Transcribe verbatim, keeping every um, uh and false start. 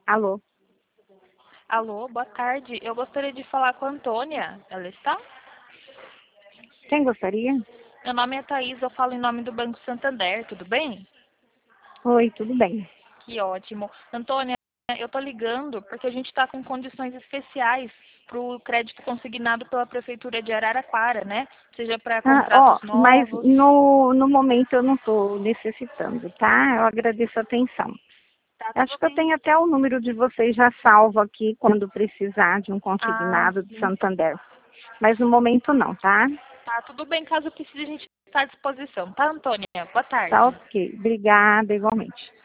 Alô? Alô, boa tarde. Eu gostaria de falar com a Antônia. Ela está? Quem gostaria? Meu nome é Thaís, eu falo em nome do Banco Santander, tudo bem? Oi, tudo bem. Que ótimo. Antônia, eu tô ligando porque a gente está com condições especiais para o crédito consignado pela Prefeitura de Araraquara, né? Seja para Ah, ó, contratos mas novos. no, no momento eu não estou necessitando, tá? Eu agradeço a atenção. Tá Acho tudo que eu bem. tenho até o número de vocês já salvo aqui quando precisar de um Ah, consignado de sim. Santander. Mas no momento não, tá? Tá tudo bem. Caso precise, a gente está à disposição, tá, Antônia? Boa Tá tarde. ok. Obrigada, igualmente.